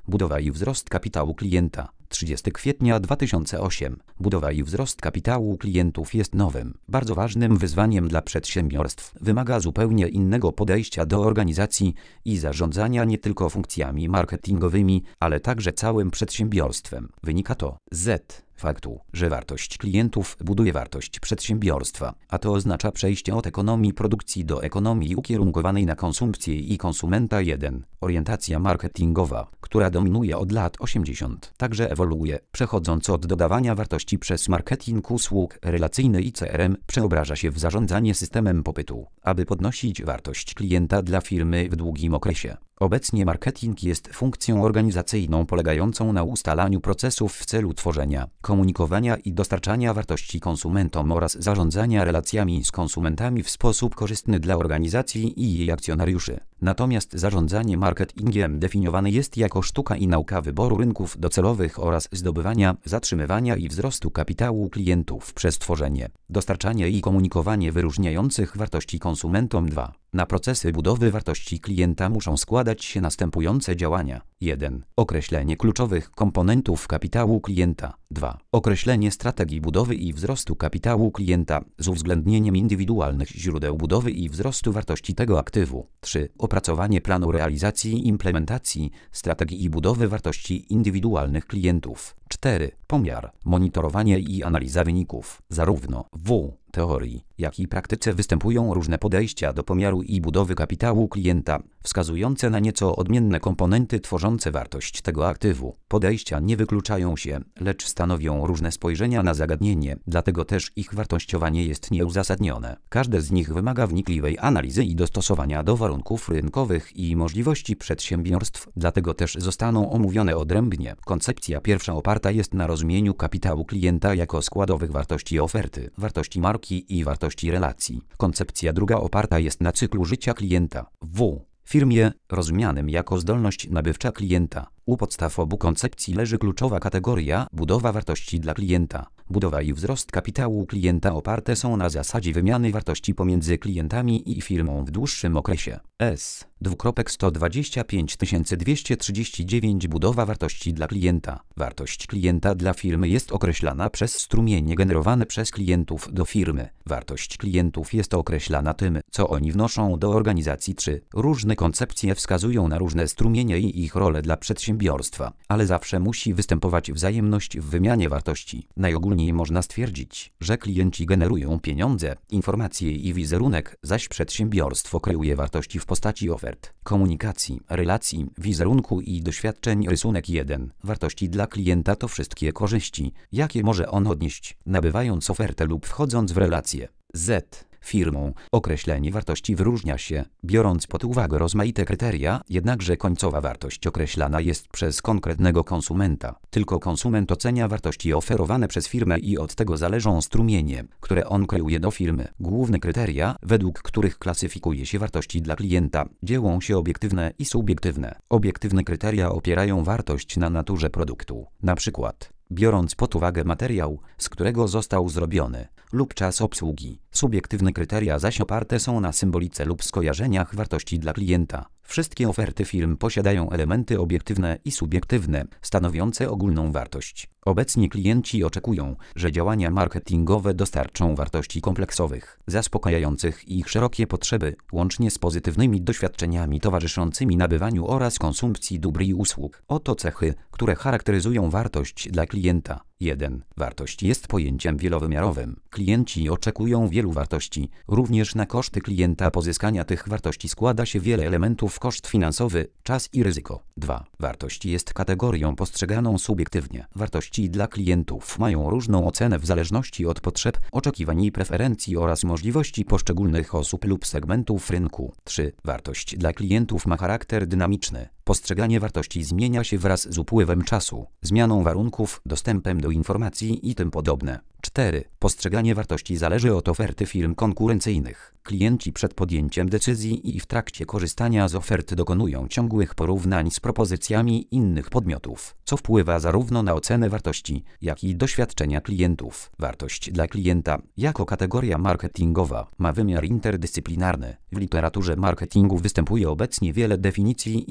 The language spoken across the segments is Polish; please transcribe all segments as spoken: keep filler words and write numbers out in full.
Budowa i wzrost kapitału klienta. trzydziestego kwietnia dwa tysiące ósmego. Budowa i wzrost kapitału klientów jest nowym, bardzo ważnym wyzwaniem dla przedsiębiorstw. Wymaga zupełnie innego podejścia do organizacji i zarządzania nie tylko funkcjami marketingowymi, ale także całym przedsiębiorstwem. Wynika to z faktu, że wartość klientów buduje wartość przedsiębiorstwa, a to oznacza przejście od ekonomii produkcji do ekonomii ukierunkowanej na konsumpcję i konsumenta. jeden. Orientacja marketingowa, która dominuje od lat osiemdziesiątych, także ewoluuje, przechodząc od dodawania wartości przez marketing usług relacyjny i C R M, przeobraża się w zarządzanie systemem popytu, aby podnosić wartość klienta dla firmy w długim okresie. Obecnie marketing jest funkcją organizacyjną polegającą na ustalaniu procesów w celu tworzenia, komunikowania i dostarczania wartości konsumentom oraz zarządzania relacjami z konsumentami w sposób korzystny dla organizacji i jej akcjonariuszy. Natomiast zarządzanie marketingiem definiowane jest jako sztuka i nauka wyboru rynków docelowych oraz zdobywania, zatrzymywania i wzrostu kapitału klientów przez tworzenie, dostarczanie i komunikowanie wyróżniających wartości konsumentom. dwa. Na procesy budowy wartości klienta muszą składać się następujące działania. jeden. Określenie kluczowych komponentów kapitału klienta. dwa. Określenie strategii budowy i wzrostu kapitału klienta z uwzględnieniem indywidualnych źródeł budowy i wzrostu wartości tego aktywu. trzy. Opracowanie planu realizacji i implementacji strategii i budowy wartości indywidualnych klientów. cztery. Pomiar, monitorowanie i analiza wyników. Zarówno w teorii, jak i praktyce występują różne podejścia do pomiaru i budowy kapitału klienta, wskazujące na nieco odmienne komponenty tworzące wartość tego aktywu. Podejścia nie wykluczają się, lecz stanowią różne spojrzenia na zagadnienie, dlatego też ich wartościowanie jest nieuzasadnione. Każde z nich wymaga wnikliwej analizy i dostosowania do warunków rynkowych i możliwości przedsiębiorstw, dlatego też zostaną omówione odrębnie. Koncepcja pierwsza oparta jest na rozumieniu kapitału klienta jako składowych wartości oferty, wartości marki i wartości relacji. Koncepcja druga oparta jest na cyklu życia klienta w firmie, rozumianym jako zdolność nabywcza klienta. U podstaw obu koncepcji leży kluczowa kategoria budowa wartości dla klienta. Budowa i wzrost kapitału klienta oparte są na zasadzie wymiany wartości pomiędzy klientami i firmą w dłuższym okresie. S. sto dwadzieścia pięć tysięcy dwieście trzydzieści dziewięć Budowa wartości dla klienta. Wartość klienta dla firmy jest określana przez strumienie generowane przez klientów do firmy. Wartość klientów jest określana tym, co oni wnoszą do organizacji. trzy. Różne koncepcje wskazują na różne strumienie i ich role dla przedsiębiorstwa, ale zawsze musi występować wzajemność w wymianie wartości. Najogólniej można stwierdzić, że klienci generują pieniądze, informacje i wizerunek, zaś przedsiębiorstwo kreuje wartości w postaci ofert, komunikacji, relacji, wizerunku i doświadczeń. Rysunek jeden. Wartości dla klienta to wszystkie korzyści, jakie może on odnieść, nabywając ofertę lub wchodząc w relacje z firmą. Określenie wartości wyróżnia się, biorąc pod uwagę rozmaite kryteria, jednakże końcowa wartość określana jest przez konkretnego konsumenta. Tylko konsument ocenia wartości oferowane przez firmę i od tego zależą strumienie, które on kreuje do firmy. Główne kryteria, według których klasyfikuje się wartości dla klienta, dzielą się obiektywne i subiektywne. Obiektywne kryteria opierają wartość na naturze produktu. Na przykład biorąc pod uwagę materiał, z którego został zrobiony, lub czas obsługi. Subiektywne kryteria zaś oparte są na symbolice lub skojarzeniach wartości dla klienta. Wszystkie oferty firm posiadają elementy obiektywne i subiektywne, stanowiące ogólną wartość. Obecnie klienci oczekują, że działania marketingowe dostarczą wartości kompleksowych, zaspokajających ich szerokie potrzeby, łącznie z pozytywnymi doświadczeniami towarzyszącymi nabywaniu oraz konsumpcji dóbr i usług. Oto cechy, które charakteryzują wartość dla klienta. jeden. Wartość jest pojęciem wielowymiarowym. Klienci oczekują wielu wartości. Również na koszty klienta pozyskania tych wartości składa się wiele elementów: koszt finansowy, czas i ryzyko. dwa. Wartość jest kategorią postrzeganą subiektywnie. Wartości dla klientów mają różną ocenę w zależności od potrzeb, oczekiwań i preferencji oraz możliwości poszczególnych osób lub segmentów rynku. trzy. Wartość dla klientów ma charakter dynamiczny. Postrzeganie wartości zmienia się wraz z upływem czasu, zmianą warunków, dostępem do informacji i tym podobne. cztery. Postrzeganie wartości zależy od oferty firm konkurencyjnych. Klienci przed podjęciem decyzji i w trakcie korzystania z ofert dokonują ciągłych porównań z propozycjami innych podmiotów, co wpływa zarówno na ocenę wartości, jak i doświadczenia klientów. Wartość dla klienta, jako kategoria marketingowa, ma wymiar interdyscyplinarny. W literaturze marketingu występuje obecnie wiele definicji i modeli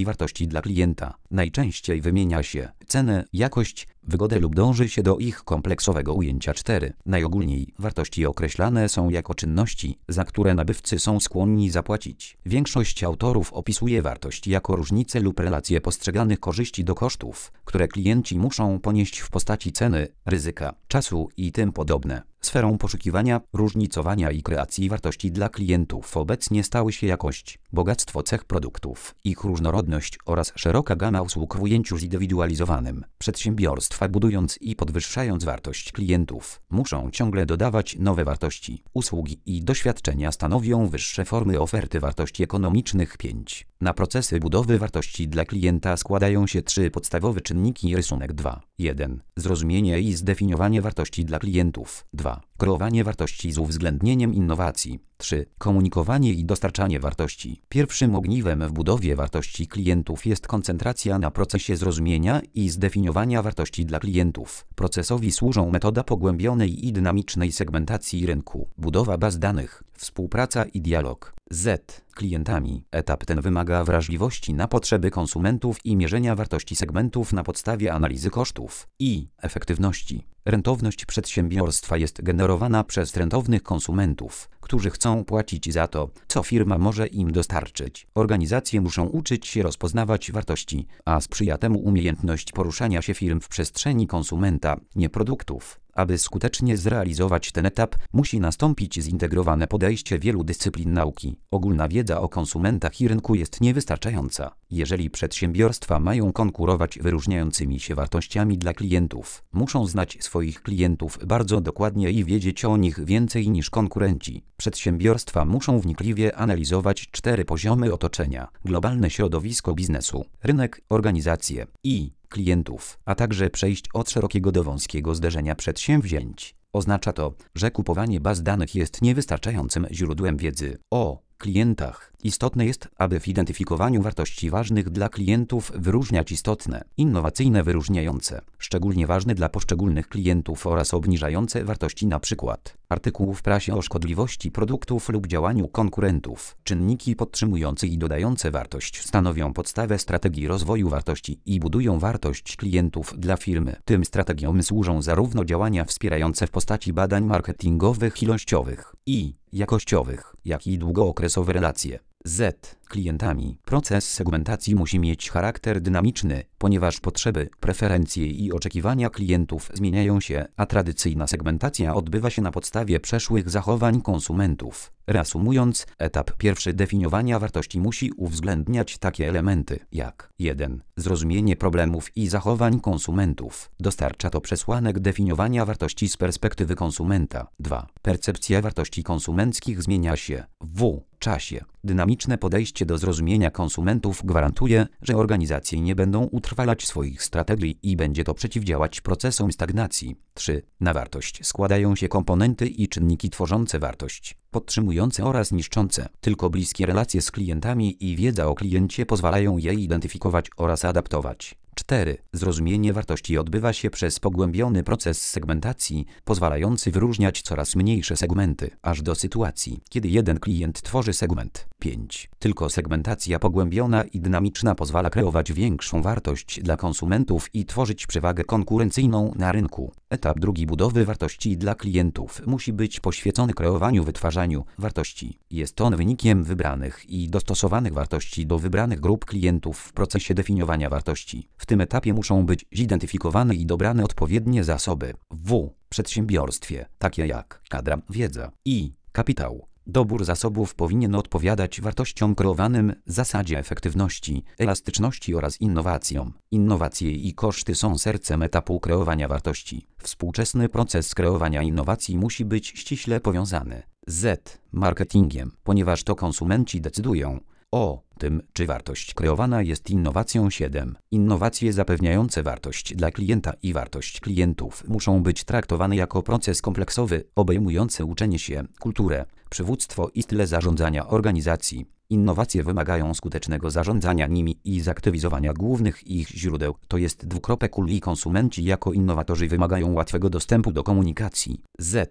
wartości dla klienta. Najczęściej wymienia się cenę, jakość, wygodę lub dąży się do ich kompleksowego ujęcia. cztery. Najogólniej wartości określane są jako czynności, za które nabywcy są skłonni zapłacić. Większość autorów opisuje wartość jako różnicę lub relację postrzeganych korzyści do kosztów, które klienci muszą ponieść w postaci ceny, ryzyka, czasu i tym podobne. Sferą poszukiwania, różnicowania i kreacji wartości dla klientów obecnie stały się jakość, bogactwo cech produktów, ich różnorodność oraz szeroka gama usług w ujęciu zindywidualizowanym. Przedsiębiorstwa, budując i podwyższając wartość klientów, muszą ciągle dodawać nowe wartości. Usługi i doświadczenia stanowią wyższe formy oferty wartości ekonomicznych. pięć. Na procesy budowy wartości dla klienta składają się trzy podstawowe czynniki. Rysunek dwa. jeden. Zrozumienie i zdefiniowanie wartości dla klientów. dwa. Kreowanie wartości z uwzględnieniem innowacji. trzy. Komunikowanie i dostarczanie wartości. Pierwszym ogniwem w budowie wartości klientów jest koncentracja na procesie zrozumienia i zdefiniowania wartości dla klientów. Procesowi służą metoda pogłębionej i dynamicznej segmentacji rynku, budowa baz danych, współpraca i dialog z klientami. Etap ten wymaga wrażliwości na potrzeby konsumentów i mierzenia wartości segmentów na podstawie analizy kosztów i efektywności. Rentowność przedsiębiorstwa jest generowana przez rentownych konsumentów, którzy chcą płacić za to, co firma może im dostarczyć. Organizacje muszą uczyć się rozpoznawać wartości, a sprzyja temu umiejętność poruszania się firm w przestrzeni konsumenta, nie produktów. Aby skutecznie zrealizować ten etap, musi nastąpić zintegrowane podejście wielu dyscyplin nauki. Ogólna wiedza o konsumentach i rynku jest niewystarczająca. Jeżeli przedsiębiorstwa mają konkurować wyróżniającymi się wartościami dla klientów, muszą znać swoich klientów bardzo dokładnie i wiedzieć o nich więcej niż konkurenci. Przedsiębiorstwa muszą wnikliwie analizować cztery poziomy otoczenia: globalne środowisko biznesu, rynek, organizacje i klientów, a także przejść od szerokiego do wąskiego zderzenia przedsięwzięć. Oznacza to, że kupowanie baz danych jest niewystarczającym źródłem wiedzy o klientach. Istotne jest, aby w identyfikowaniu wartości ważnych dla klientów wyróżniać istotne, innowacyjne wyróżniające, szczególnie ważne dla poszczególnych klientów oraz obniżające wartości, np. artykułów w prasie o szkodliwości produktów lub działaniu konkurentów. Czynniki podtrzymujące i dodające wartość stanowią podstawę strategii rozwoju wartości i budują wartość klientów dla firmy. Tym strategiom służą zarówno działania wspierające w postaci badań marketingowych, ilościowych i jakościowych, jak i długookresowe relacje z klientami. Proces segmentacji musi mieć charakter dynamiczny, ponieważ potrzeby, preferencje i oczekiwania klientów zmieniają się, a tradycyjna segmentacja odbywa się na podstawie przeszłych zachowań konsumentów. Reasumując, etap pierwszy definiowania wartości musi uwzględniać takie elementy jak jeden. Zrozumienie problemów i zachowań konsumentów. Dostarcza to przesłanek definiowania wartości z perspektywy konsumenta. dwa. Percepcja wartości konsumenckich zmienia się w czasie. Dynamiczne podejście do zrozumienia konsumentów gwarantuje, że organizacje nie będą utrwalać swoich strategii i będzie to przeciwdziałać procesom stagnacji. trzy. Na wartość składają się komponenty i czynniki tworzące wartość, podtrzymujące oraz niszczące. Tylko bliskie relacje z klientami i wiedza o kliencie pozwalają je identyfikować oraz adaptować. cztery. Zrozumienie wartości odbywa się przez pogłębiony proces segmentacji, pozwalający wyróżniać coraz mniejsze segmenty, aż do sytuacji, kiedy jeden klient tworzy segment. pięć. Tylko segmentacja pogłębiona i dynamiczna pozwala kreować większą wartość dla konsumentów i tworzyć przewagę konkurencyjną na rynku. Etap drugi budowy wartości dla klientów musi być poświęcony kreowaniu, wytwarzaniu wartości. Jest on wynikiem wybranych i dostosowanych wartości do wybranych grup klientów w procesie definiowania wartości. W tym etapie muszą być zidentyfikowane i dobrane odpowiednie zasoby w przedsiębiorstwie, takie jak kadra, wiedza i kapitał. Dobór zasobów powinien odpowiadać wartościom kreowanym, zasadzie efektywności, elastyczności oraz innowacjom. Innowacje i koszty są sercem etapu kreowania wartości. Współczesny proces kreowania innowacji musi być ściśle powiązany z marketingiem, ponieważ to konsumenci decydują o tym, czy wartość kreowana jest innowacją. siedem. Innowacje zapewniające wartość dla klienta i wartość klientów muszą być traktowane jako proces kompleksowy, obejmujący uczenie się, kulturę, przywództwo i style zarządzania organizacji. Innowacje wymagają skutecznego zarządzania nimi i zaktywizowania głównych ich źródeł, to jest dwukropek ul i konsumenci jako innowatorzy wymagają łatwego dostępu do komunikacji z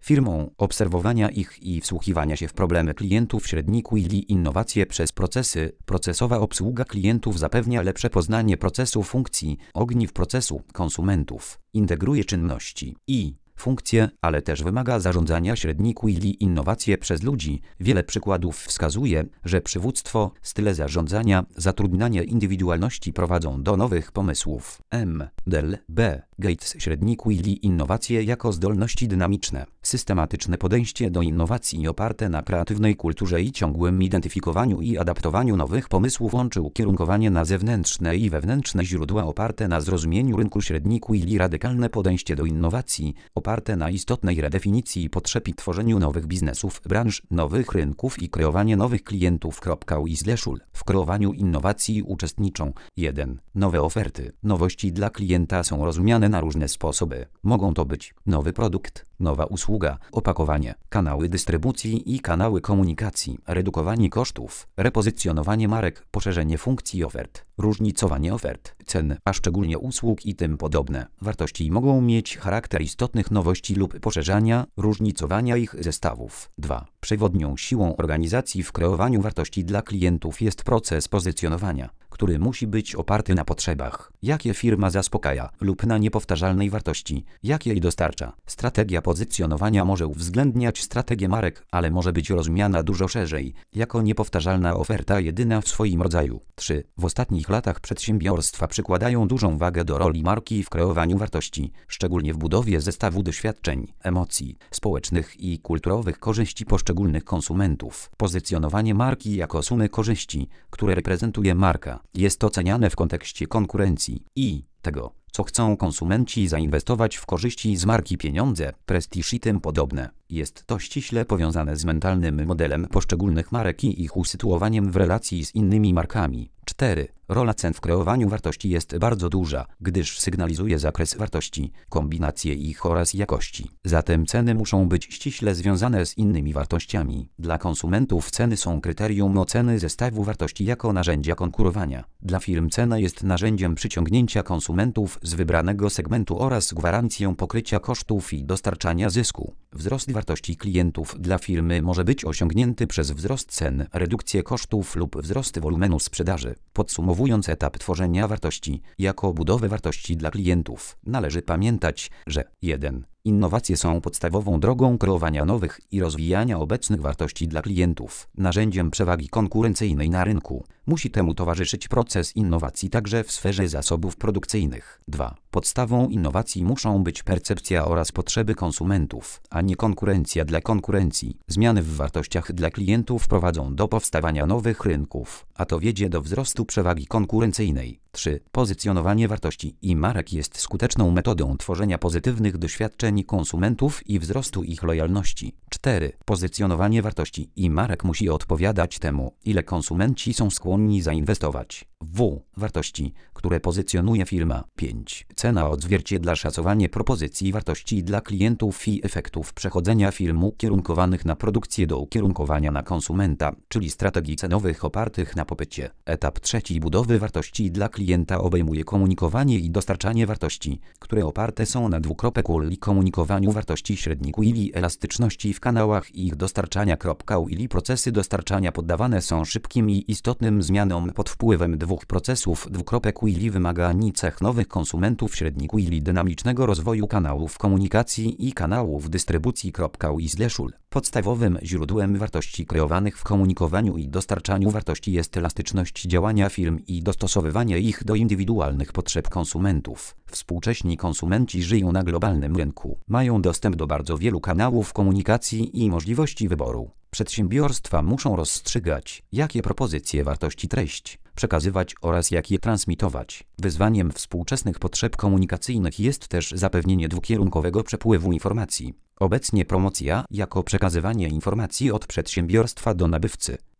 firmą, obserwowania ich i wsłuchiwania się w problemy klientów. Średni Quilli innowacje przez procesy. Procesowa obsługa klientów zapewnia lepsze poznanie procesu, funkcji, ogniw procesu, konsumentów, integruje czynności i funkcje, ale też wymaga zarządzania. Średni Quilli innowacje przez ludzi. Wiele przykładów wskazuje, że przywództwo, style zarządzania, zatrudnianie indywidualności prowadzą do nowych pomysłów. M. Dell, B. Gates. Średni Quilli innowacje jako zdolności dynamiczne. Systematyczne podejście do innowacji oparte na kreatywnej kulturze i ciągłym identyfikowaniu i adaptowaniu nowych pomysłów łączy ukierunkowanie na zewnętrzne i wewnętrzne źródła oparte na zrozumieniu rynku. Średni Quilli radykalne podejście do innowacji oparte na istotnej redefinicji potrzeb i tworzeniu nowych biznesów, branż, nowych rynków i kreowanie nowych klientów. Weasleshul. W kreowaniu innowacji uczestniczą jeden. Nowe oferty. Nowości dla klienta są rozumiane na różne sposoby. Mogą to być nowy produkt, nowa usługa, opakowanie, kanały dystrybucji i kanały komunikacji, redukowanie kosztów, repozycjonowanie marek, poszerzenie funkcji ofert, różnicowanie ofert, cen, a szczególnie usług i tym podobne. Wartości mogą mieć charakter istotnych nowości lub poszerzania, różnicowania ich zestawów. dwa. Przewodnią siłą organizacji w kreowaniu wartości dla klientów jest proces pozycjonowania, który musi być oparty na potrzebach, jakie firma zaspokaja, lub na niepowtarzalnej wartości, jakie jej dostarcza. Strategia pozycjonowania może uwzględniać strategię marek, ale może być rozumiana dużo szerzej, jako niepowtarzalna oferta jedyna w swoim rodzaju. trzy. W ostatnich latach przedsiębiorstwa przykładają dużą wagę do roli marki w kreowaniu wartości, szczególnie w budowie zestawu doświadczeń, emocji, społecznych i kulturowych korzyści poszczególnych konsumentów. Pozycjonowanie marki jako sumy korzyści, które reprezentuje marka, jest oceniane w kontekście konkurencji i tego, co chcą konsumenci zainwestować w korzyści z marki, pieniądze, prestiż i tym podobne. Jest to ściśle powiązane z mentalnym modelem poszczególnych marek i ich usytuowaniem w relacji z innymi markami. cztery. Rola cen w kreowaniu wartości jest bardzo duża, gdyż sygnalizuje zakres wartości, kombinacje ich oraz jakości. Zatem ceny muszą być ściśle związane z innymi wartościami. Dla konsumentów ceny są kryterium oceny zestawu wartości jako narzędzia konkurowania. Dla firm cena jest narzędziem przyciągnięcia konsumentów z wybranego segmentu oraz gwarancją pokrycia kosztów i dostarczania zysku. Wzrost wartości klientów dla firmy może być osiągnięty przez wzrost cen, redukcję kosztów lub wzrost wolumenu sprzedaży. Podsumowując etap tworzenia wartości jako budowę wartości dla klientów, należy pamiętać, że jeden. Innowacje są podstawową drogą kreowania nowych i rozwijania obecnych wartości dla klientów. Narzędziem przewagi konkurencyjnej na rynku musi temu towarzyszyć proces innowacji także w sferze zasobów produkcyjnych. dwa. Podstawą innowacji muszą być percepcja oraz potrzeby konsumentów, a nie konkurencja dla konkurencji. Zmiany w wartościach dla klientów prowadzą do powstawania nowych rynków, a to wiedzie do wzrostu przewagi konkurencyjnej. trzy. Pozycjonowanie wartości i marek jest skuteczną metodą tworzenia pozytywnych doświadczeń konsumentów i wzrostu ich lojalności. cztery. Pozycjonowanie wartości i marek musi odpowiadać temu, ile konsumenci są skłonni zainwestować w wartości, które pozycjonuje firma. pięć. Cena odzwierciedla szacowanie propozycji wartości dla klientów i efektów przechodzenia firm ukierunkowanych na produkcję do ukierunkowania na konsumenta, czyli strategii cenowych opartych na popycie. Etap trzeci budowy wartości dla klienta obejmuje komunikowanie i dostarczanie wartości, które oparte są na dwukropek Quilli komunikowaniu wartości. Średni Quilli elastyczności w kanałach ich dostarczania. Quilli procesy dostarczania poddawane są szybkim i istotnym zmianom pod wpływem dwóch procesów. Dwukropek Quilli wymaga ani cech nowych konsumentów. Średni Quilli dynamicznego rozwoju kanałów komunikacji i kanałów dystrybucji. Weasleshul. Podstawowym źródłem wartości kreowanych w komunikowaniu i dostarczaniu wartości jest elastyczność działania firm i dostosowywanie ich do indywidualnych potrzeb konsumentów. Współcześni konsumenci żyją na globalnym rynku, mają dostęp do bardzo wielu kanałów komunikacji i możliwości wyboru. Przedsiębiorstwa muszą rozstrzygać, jakie propozycje wartości treść przekazywać oraz jak je transmitować. Wyzwaniem współczesnych potrzeb komunikacyjnych jest też zapewnienie dwukierunkowego przepływu informacji. Obecnie promocja jako przekazywanie informacji od przedsiębiorstwa do nabywcy i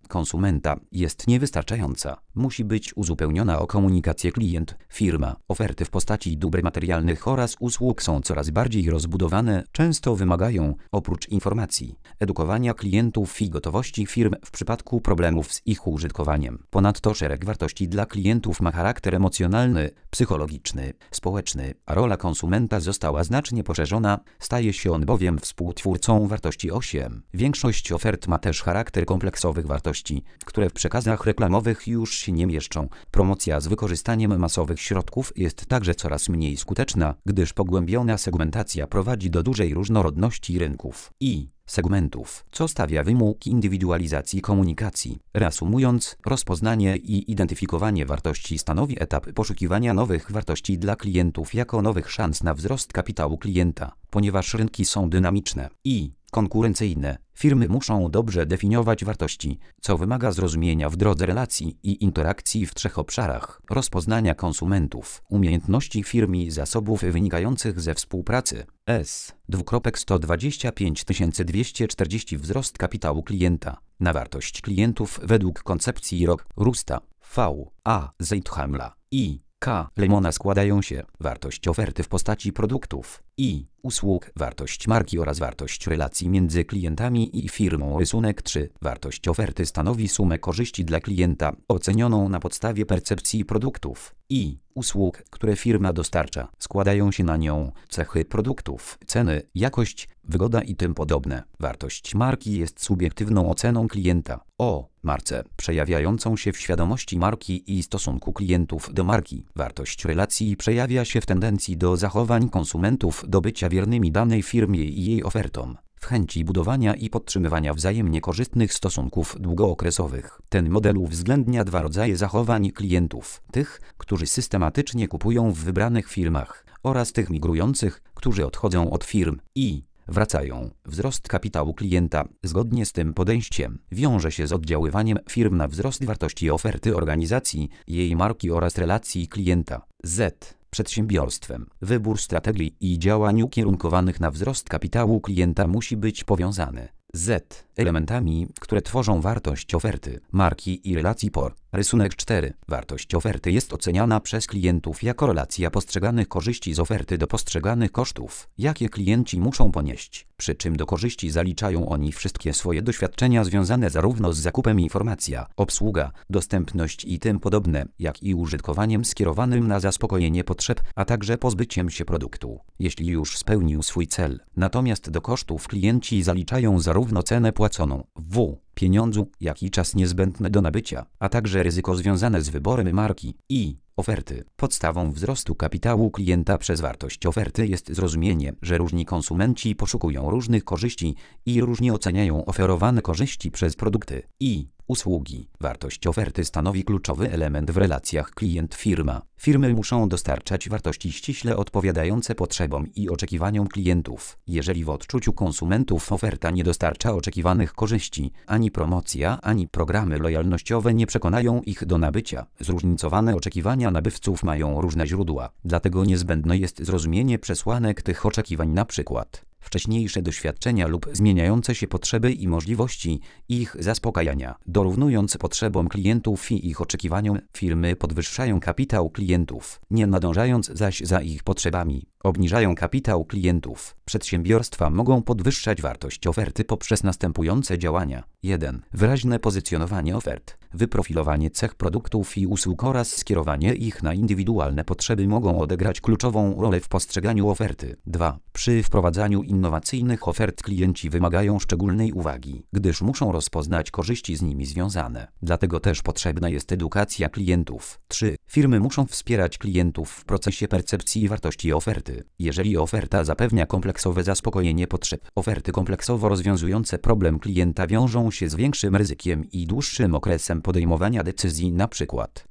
konsumenta jest niewystarczająca. Musi być uzupełniona o komunikację klient-firma. Oferty w postaci dóbr materialnych oraz usług są coraz bardziej rozbudowane, często wymagają, oprócz informacji, edukowania klientów i gotowości firm w przypadku problemów z ich użytkowaniem. Ponadto szereg wartości dla klientów ma charakter emocjonalny, psychologiczny, społeczny, a rola konsumenta została znacznie poszerzona, staje się on bowiem współtwórcą wartości osiem. Większość ofert ma też charakter kompleksowych wartości, które w przekazach reklamowych już się nie mieszczą. Promocja z wykorzystaniem masowych środków jest także coraz mniej skuteczna, gdyż pogłębiona segmentacja prowadzi do dużej różnorodności rynków i segmentów, co stawia wymóg indywidualizacji komunikacji. Reasumując, rozpoznanie i identyfikowanie wartości stanowi etap poszukiwania nowych wartości dla klientów jako nowych szans na wzrost kapitału klienta. Ponieważ rynki są dynamiczne i konkurencyjne, firmy muszą dobrze definiować wartości, co wymaga zrozumienia w drodze relacji i interakcji w trzech obszarach: rozpoznania konsumentów, umiejętności firm i zasobów wynikających ze współpracy. S. sto dwadzieścia pięć tysięcy dwieście czterdzieści Wzrost kapitału klienta na wartość klientów według koncepcji Rock Rusta, V. A. Zeithamla i K. Lemona składają się wartość oferty w postaci produktów i usług, wartość marki oraz wartość relacji między klientami i firmą. Rysunek trzy. Wartość oferty stanowi sumę korzyści dla klienta ocenioną na podstawie percepcji produktów i usług, które firma dostarcza. Składają się na nią cechy produktów, ceny, jakość, wygoda i tym podobne. Wartość marki jest subiektywną oceną klienta o marce, przejawiającą się w świadomości marki i stosunku klientów do marki. Wartość relacji przejawia się w tendencji do zachowań konsumentów do bycia wiernymi danej firmie i jej ofertom, w chęci budowania i podtrzymywania wzajemnie korzystnych stosunków długookresowych. Ten model uwzględnia dwa rodzaje zachowań klientów: tych, którzy systematycznie kupują w wybranych firmach, oraz tych migrujących, którzy odchodzą od firm i wracają. Wzrost kapitału klienta, zgodnie z tym podejściem, wiąże się z oddziaływaniem firm na wzrost wartości oferty organizacji, jej marki oraz relacji klienta. Z. Przedsiębiorstwem. Wybór strategii i działań ukierunkowanych na wzrost kapitału klienta musi być powiązany z elementami, które tworzą wartość oferty, marki i relacji por. Rysunek cztery. Wartość oferty jest oceniana przez klientów jako relacja postrzeganych korzyści z oferty do postrzeganych kosztów, jakie klienci muszą ponieść, przy czym do korzyści zaliczają oni wszystkie swoje doświadczenia związane zarówno z zakupem, informacja, obsługa, dostępność i tym podobne, jak i użytkowaniem skierowanym na zaspokojenie potrzeb, a także pozbyciem się produktu, jeśli już spełnił swój cel. Natomiast do kosztów klienci zaliczają zarówno cenę płaconą w pieniądzu, jak i czas niezbędny do nabycia, a także ryzyko związane z wyborem marki i oferty. Podstawą wzrostu kapitału klienta przez wartość oferty jest zrozumienie, że różni konsumenci poszukują różnych korzyści i różnie oceniają oferowane korzyści przez produkty i usługi. Wartość oferty stanowi kluczowy element w relacjach klient-firma. Firmy muszą dostarczać wartości ściśle odpowiadające potrzebom i oczekiwaniom klientów. Jeżeli w odczuciu konsumentów oferta nie dostarcza oczekiwanych korzyści, ani promocja, ani programy lojalnościowe nie przekonają ich do nabycia. Zróżnicowane oczekiwania nabywców mają różne źródła, dlatego niezbędne jest zrozumienie przesłanek tych oczekiwań, na przykład wcześniejsze doświadczenia lub zmieniające się potrzeby i możliwości ich zaspokajania. Dorównując potrzebom klientów i ich oczekiwaniom, firmy podwyższają kapitał klientów, nie nadążając zaś za ich potrzebami. Obniżają kapitał klientów. Przedsiębiorstwa mogą podwyższać wartość oferty poprzez następujące działania. jeden. Wyraźne pozycjonowanie ofert, wyprofilowanie cech produktów i usług oraz skierowanie ich na indywidualne potrzeby mogą odegrać kluczową rolę w postrzeganiu oferty. dwa. Przy wprowadzaniu innowacyjnych ofert klienci wymagają szczególnej uwagi, gdyż muszą rozpoznać korzyści z nimi związane. Dlatego też potrzebna jest edukacja klientów. trzy. Firmy muszą wspierać klientów w procesie percepcji wartości oferty. Jeżeli oferta zapewnia kompleksowe zaspokojenie potrzeb, oferty kompleksowo rozwiązujące problem klienta wiążą się z większym ryzykiem i dłuższym okresem podejmowania decyzji, na przykład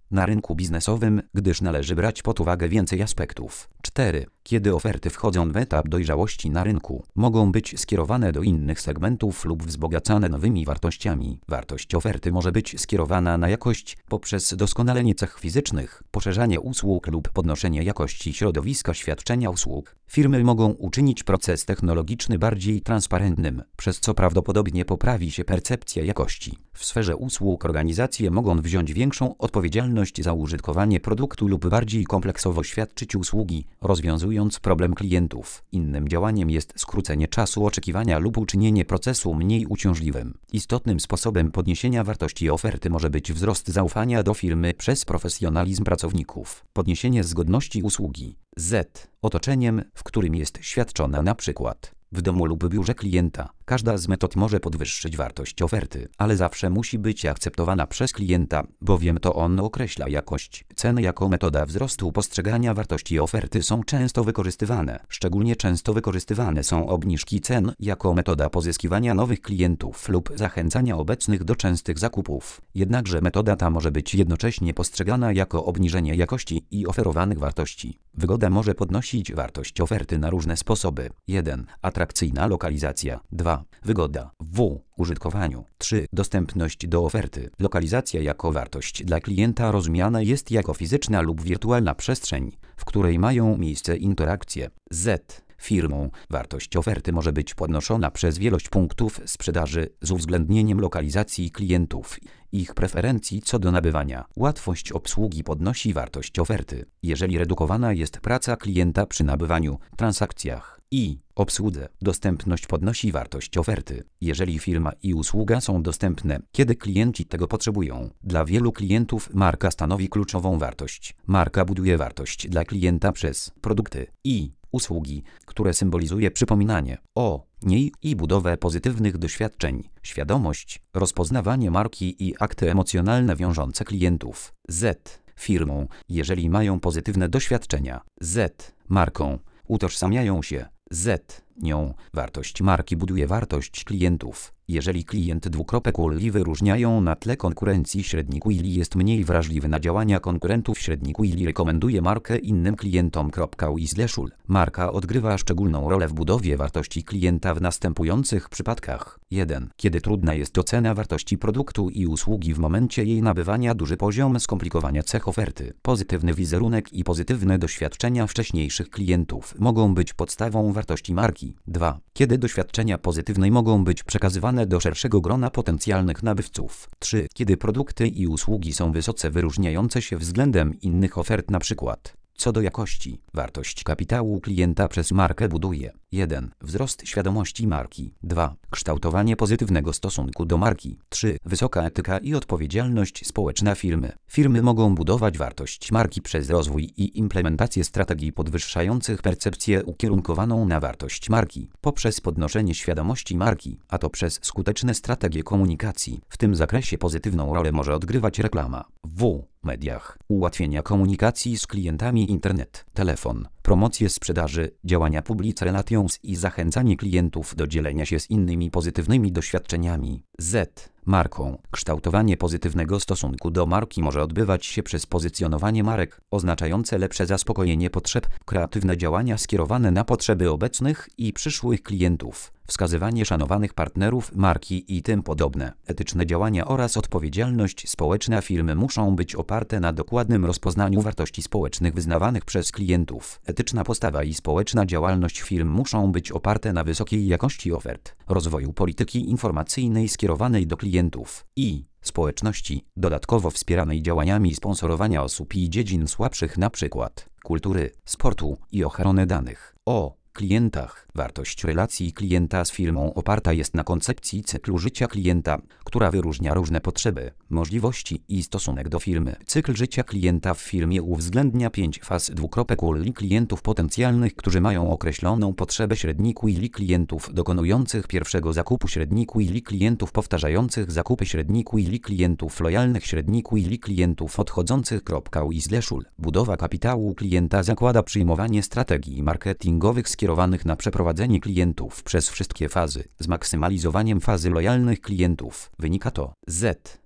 na rynku biznesowym, gdyż należy brać pod uwagę więcej aspektów. cztery. Kiedy oferty wchodzą w etap dojrzałości na rynku, mogą być skierowane do innych segmentów lub wzbogacane nowymi wartościami. Wartość oferty może być skierowana na jakość poprzez doskonalenie cech fizycznych, poszerzanie usług lub podnoszenie jakości środowiska świadczenia usług. Firmy mogą uczynić proces technologiczny bardziej transparentnym, przez co prawdopodobnie poprawi się percepcja jakości. W sferze usług organizacje mogą wziąć większą odpowiedzialność za użytkowanie produktu lub bardziej kompleksowo świadczyć usługi, rozwiązując problem klientów. Innym działaniem jest skrócenie czasu oczekiwania lub uczynienie procesu mniej uciążliwym. Istotnym sposobem podniesienia wartości oferty może być wzrost zaufania do firmy przez profesjonalizm pracowników, podniesienie zgodności usługi. Z. Otoczeniem, w którym jest świadczona, na przykład w domu lub biurze klienta. Każda z metod może podwyższyć wartość oferty, ale zawsze musi być akceptowana przez klienta, bowiem to on określa jakość. Ceny jako metoda wzrostu postrzegania wartości oferty są często wykorzystywane. Szczególnie często wykorzystywane są obniżki cen jako metoda pozyskiwania nowych klientów lub zachęcania obecnych do częstych zakupów. Jednakże metoda ta może być jednocześnie postrzegana jako obniżenie jakości i oferowanych wartości. Wygoda może podnosić wartość oferty na różne sposoby. jeden. Atrakcyjna lokalizacja. dwa. Wygoda w użytkowaniu. trzy. Dostępność do oferty. Lokalizacja jako wartość dla klienta rozumiana jest jako fizyczna lub wirtualna przestrzeń, w której mają miejsce interakcje. Z. Firmą. Wartość oferty może być podnoszona przez wielość punktów sprzedaży z uwzględnieniem lokalizacji klientów i ich preferencji co do nabywania. Łatwość obsługi podnosi wartość oferty, jeżeli redukowana jest praca klienta przy nabywaniu, transakcjach i obsłudze. Dostępność podnosi wartość oferty, jeżeli firma i usługa są dostępne, kiedy klienci tego potrzebują. Dla wielu klientów marka stanowi kluczową wartość. Marka buduje wartość dla klienta przez produkty i usługi, które symbolizuje przypominanie o niej i budowę pozytywnych doświadczeń, świadomość, rozpoznawanie marki i akty emocjonalne wiążące klientów. Z. Firmą, jeżeli mają pozytywne doświadczenia. Z. Marką, utożsamiają się z nią. Wartość marki buduje wartość klientów. Jeżeli klient dwukropek Uli wyróżniają na tle konkurencji, średnik Uli jest mniej wrażliwy na działania konkurentów, średnik Uli rekomenduje markę innym klientom. Uli slash ul. Marka odgrywa szczególną rolę w budowie wartości klienta w następujących przypadkach. jeden. Kiedy trudna jest ocena wartości produktu i usługi w momencie jej nabywania, duży poziom skomplikowania cech oferty. Pozytywny wizerunek i pozytywne doświadczenia wcześniejszych klientów mogą być podstawą wartości marki. dwa. Kiedy doświadczenia pozytywne mogą być przekazywane do szerszego grona potencjalnych nabywców. trzy. Kiedy produkty i usługi są wysoce wyróżniające się względem innych ofert, np. co do jakości. Wartość kapitału klienta przez markę buduje jeden. Wzrost świadomości marki. dwa. Kształtowanie pozytywnego stosunku do marki. trzy. Wysoka etyka i odpowiedzialność społeczna firmy. Firmy mogą budować wartość marki przez rozwój i implementację strategii podwyższających percepcję ukierunkowaną na wartość marki, poprzez podnoszenie świadomości marki, a to przez skuteczne strategie komunikacji. W tym zakresie pozytywną rolę może odgrywać reklama w mediach, ułatwienia komunikacji z klientami, internet, telefon, promocje sprzedaży, działania public relations i zachęcanie klientów do dzielenia się z innymi pozytywnymi doświadczeniami. Z. Marką. Kształtowanie pozytywnego stosunku do marki może odbywać się przez pozycjonowanie marek, oznaczające lepsze zaspokojenie potrzeb, kreatywne działania skierowane na potrzeby obecnych i przyszłych klientów, wskazywanie szanowanych partnerów marki i tym podobne. Etyczne działania oraz odpowiedzialność społeczna firmy muszą być oparte na dokładnym rozpoznaniu wartości społecznych wyznawanych przez klientów. Etyczna postawa i społeczna działalność firm muszą być oparte na wysokiej jakości ofert, rozwoju polityki informacyjnej skierowanej do klientów i społeczności, dodatkowo wspieranej działaniami sponsorowania osób i dziedzin słabszych, np. kultury, sportu i ochrony danych. O klientach. Wartość relacji klienta z firmą oparta jest na koncepcji cyklu życia klienta, która wyróżnia różne potrzeby, możliwości i stosunek do firmy. Cykl życia klienta w firmie uwzględnia pięć faz dwukropek Uli klientów potencjalnych, którzy mają określoną potrzebę, średnik Uli klientów dokonujących pierwszego zakupu, średnik Uli klientów powtarzających zakupy, średnik Uli klientów lojalnych, średnik Uli klientów odchodzących. Uli slash ul. Budowa kapitału klienta zakłada przyjmowanie strategii marketingowych skierowanych na przeprowadzenie klientów przez wszystkie fazy, z maksymalizowaniem fazy lojalnych klientów. Wynika to z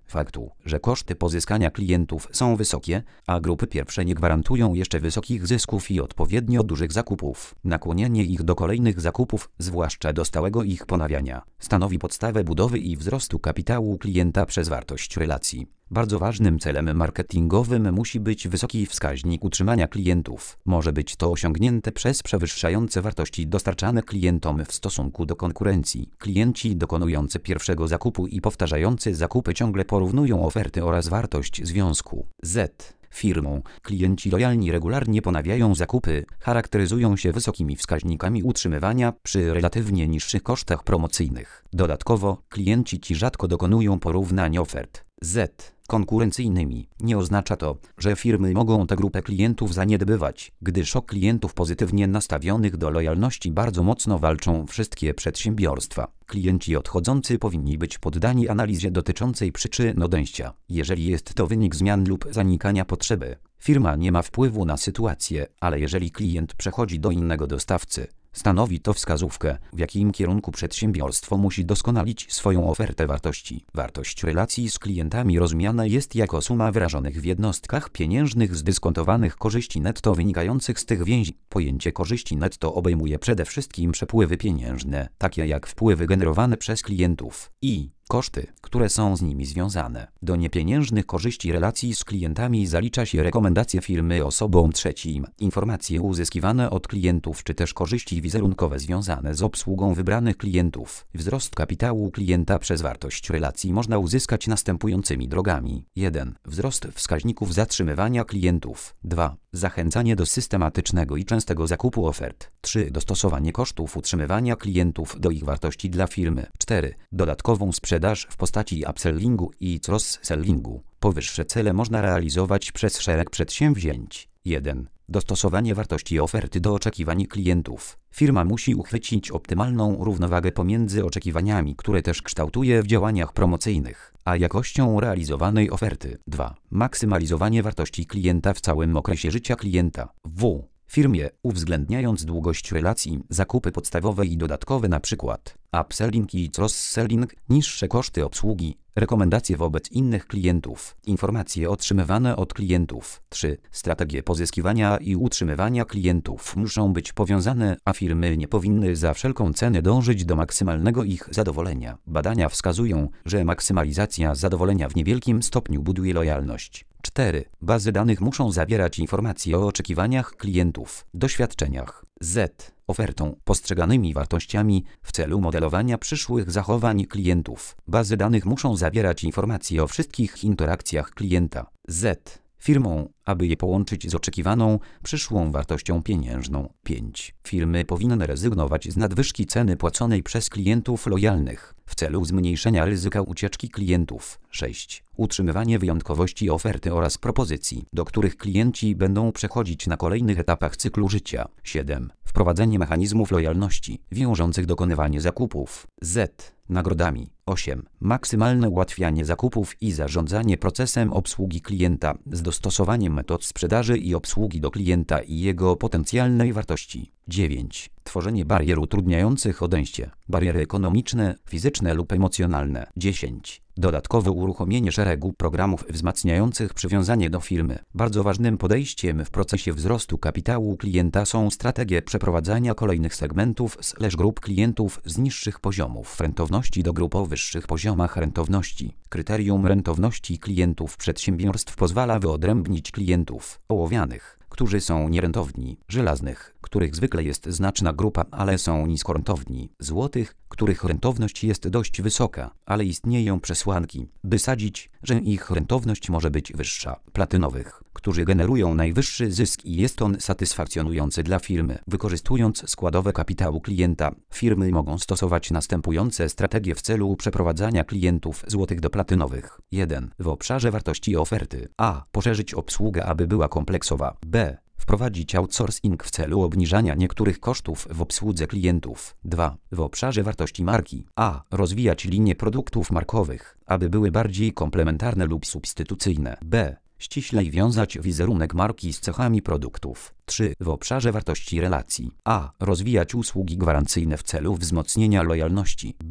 faktu, że koszty pozyskania klientów są wysokie, a grupy pierwsze nie gwarantują jeszcze wysokich zysków i odpowiednio dużych zakupów. Nakłonienie ich do kolejnych zakupów, zwłaszcza do stałego ich ponawiania, stanowi podstawę budowy i wzrostu kapitału klienta przez wartość relacji. Bardzo ważnym celem marketingowym musi być wysoki wskaźnik utrzymania klientów. Może być to osiągnięte przez przewyższające wartości dostarczane klientom w stosunku do konkurencji. Klienci dokonujący pierwszego zakupu i powtarzający zakupy ciągle porównują oferty oraz wartość związku Z firmą. Klienci lojalni regularnie ponawiają zakupy, charakteryzują się wysokimi wskaźnikami utrzymywania przy relatywnie niższych kosztach promocyjnych. Dodatkowo, klienci ci rzadko dokonują porównań ofert Z konkurencyjnymi. Nie oznacza to, że firmy mogą tę grupę klientów zaniedbywać, gdyż o klientów pozytywnie nastawionych do lojalności bardzo mocno walczą wszystkie przedsiębiorstwa. Klienci odchodzący powinni być poddani analizie dotyczącej przyczyn odejścia. Jeżeli jest to wynik zmian lub zanikania potrzeby, firma nie ma wpływu na sytuację, ale jeżeli klient przechodzi do innego dostawcy, stanowi to wskazówkę, w jakim kierunku przedsiębiorstwo musi doskonalić swoją ofertę wartości. Wartość relacji z klientami rozumiana jest jako suma wyrażonych w jednostkach pieniężnych zdyskontowanych korzyści netto wynikających z tych więzi. Pojęcie korzyści netto obejmuje przede wszystkim przepływy pieniężne, takie jak wpływy generowane przez klientów i koszty, które są z nimi związane. Do niepieniężnych korzyści relacji z klientami zalicza się rekomendacje firmy osobom trzecim, informacje uzyskiwane od klientów czy też korzyści wizerunkowe związane z obsługą wybranych klientów. Wzrost kapitału klienta przez wartość relacji można uzyskać następującymi drogami. jeden. Wzrost wskaźników zatrzymywania klientów. dwa. Zachęcanie do systematycznego i częstego zakupu ofert. trzy. Dostosowanie kosztów utrzymywania klientów do ich wartości dla firmy. cztery. Dodatkową sprzedaż w postaci upsellingu i cross-sellingu. Powyższe cele można realizować przez szereg przedsięwzięć. jeden. Dostosowanie wartości oferty do oczekiwań klientów. Firma musi uchwycić optymalną równowagę pomiędzy oczekiwaniami, które też kształtuje w działaniach promocyjnych, a jakością realizowanej oferty. dwa. Maksymalizowanie wartości klienta w całym okresie życia klienta. W firmie, uwzględniając długość relacji, zakupy podstawowe i dodatkowe np. upselling i cross-selling, niższe koszty obsługi, rekomendacje wobec innych klientów, informacje otrzymywane od klientów. trzy. Strategie pozyskiwania i utrzymywania klientów muszą być powiązane, a firmy nie powinny za wszelką cenę dążyć do maksymalnego ich zadowolenia. Badania wskazują, że maksymalizacja zadowolenia w niewielkim stopniu buduje lojalność. cztery. Bazy danych muszą zawierać informacje o oczekiwaniach klientów, doświadczeniach Z, ofertą, postrzeganymi wartościami w celu modelowania przyszłych zachowań klientów. Bazy danych muszą zawierać informacje o wszystkich interakcjach klienta Z firmą, aby je połączyć z oczekiwaną przyszłą wartością pieniężną. pięć. Firmy powinny rezygnować z nadwyżki ceny płaconej przez klientów lojalnych w celu zmniejszenia ryzyka ucieczki klientów. sześć. Utrzymywanie wyjątkowości oferty oraz propozycji, do których klienci będą przechodzić na kolejnych etapach cyklu życia. siedem. Wprowadzenie mechanizmów lojalności wiążących dokonywanie zakupów Z nagrodami. osiem. Maksymalne ułatwianie zakupów i zarządzanie procesem obsługi klienta z dostosowaniem metod sprzedaży i obsługi do klienta i jego potencjalnej wartości. dziewięć. Tworzenie barier utrudniających odejście. Bariery ekonomiczne, fizyczne lub emocjonalne. dziesięć. Dodatkowe uruchomienie szeregu programów wzmacniających przywiązanie do firmy. Bardzo ważnym podejściem w procesie wzrostu kapitału klienta są strategie przeprowadzania kolejnych segmentów slash grup klientów z niższych poziomów rentowności do grup o wyższych poziomach rentowności. Kryterium rentowności klientów przedsiębiorstw pozwala wyodrębnić klientów ołowianych, którzy są nierentowni, żelaznych, których zwykle jest znaczna grupa, ale są niskorentowni, złotych, których rentowność jest dość wysoka, ale istnieją przesłanki, by sadzić, że ich rentowność może być wyższa, platynowych, którzy generują najwyższy zysk i jest on satysfakcjonujący dla firmy. Wykorzystując składowe kapitału klienta, firmy mogą stosować następujące strategie w celu przeprowadzania klientów złotych do platynowych. jeden. W obszarze wartości oferty. A. Poszerzyć obsługę, aby była kompleksowa. B. Wprowadzić outsourcing w celu obniżania niektórych kosztów w obsłudze klientów. dwa. W obszarze wartości marki. A. Rozwijać linie produktów markowych, aby były bardziej komplementarne lub substytucyjne. B. Ściślej wiązać wizerunek marki z cechami produktów. trzy. W obszarze wartości relacji. A. Rozwijać usługi gwarancyjne w celu wzmocnienia lojalności. B.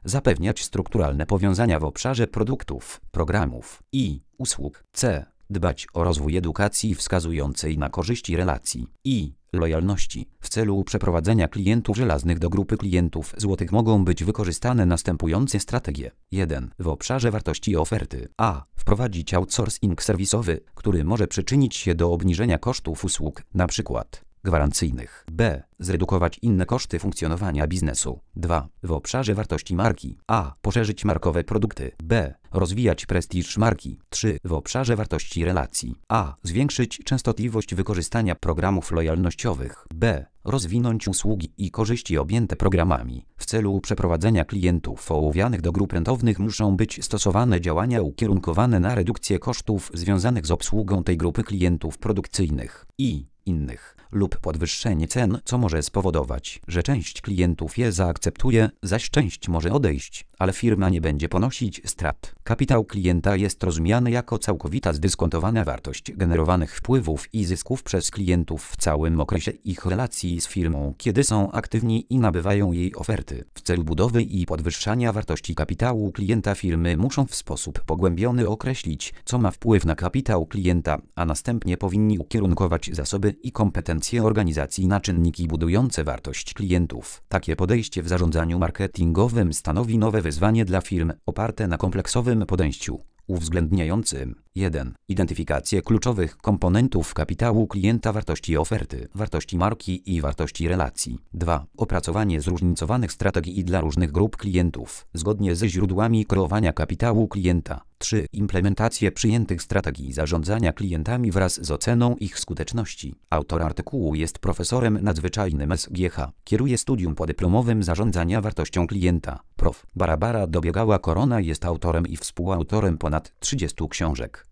Zapewniać strukturalne powiązania w obszarze produktów, programów i usług. C. Dbać o rozwój edukacji wskazującej na korzyści relacji i lojalności. W celu przeprowadzenia klientów żelaznych do grupy klientów złotych mogą być wykorzystane następujące strategie. jeden. W obszarze wartości oferty. A. Wprowadzić outsourcing serwisowy, który może przyczynić się do obniżenia kosztów usług, np. gwarancyjnych. B. Zredukować inne koszty funkcjonowania biznesu. dwa. W obszarze wartości marki. A. Poszerzyć markowe produkty. B. Rozwijać prestiż marki. trzy. W obszarze wartości relacji. A. Zwiększyć częstotliwość wykorzystania programów lojalnościowych. B. Rozwinąć usługi i korzyści objęte programami. W celu przeprowadzenia klientów ołowianych do grup rentownych muszą być stosowane działania ukierunkowane na redukcję kosztów związanych z obsługą tej grupy klientów produkcyjnych i innych lub podwyższenie cen, co może spowodować, że część klientów je zaakceptuje, zaś część może odejść, ale firma nie będzie ponosić strat. Kapitał klienta jest rozumiany jako całkowita zdyskontowana wartość generowanych wpływów i zysków przez klientów w całym okresie ich relacji z firmą, kiedy są aktywni i nabywają jej oferty. W celu budowy i podwyższania wartości kapitału klienta firmy muszą w sposób pogłębiony określić, co ma wpływ na kapitał klienta, a następnie powinni ukierunkować zasoby i kompetencje organizacji na czynniki budujące wartość klientów. Takie podejście w zarządzaniu marketingowym stanowi nowe wyzwanie dla firm, oparte na kompleksowym podejściu uwzględniającym jeden. Identyfikację kluczowych komponentów kapitału klienta, wartości oferty, wartości marki i wartości relacji. dwa. Opracowanie zróżnicowanych strategii dla różnych grup klientów, zgodnie ze źródłami kreowania kapitału klienta. trzy. Implementację przyjętych strategii zarządzania klientami wraz z oceną ich skuteczności. Autor artykułu jest profesorem nadzwyczajnym S G H. Kieruje studium podyplomowym zarządzania wartością klienta. Prof. Barbara Dobiegała-Korona jest autorem i współautorem ponad trzydziestu książek.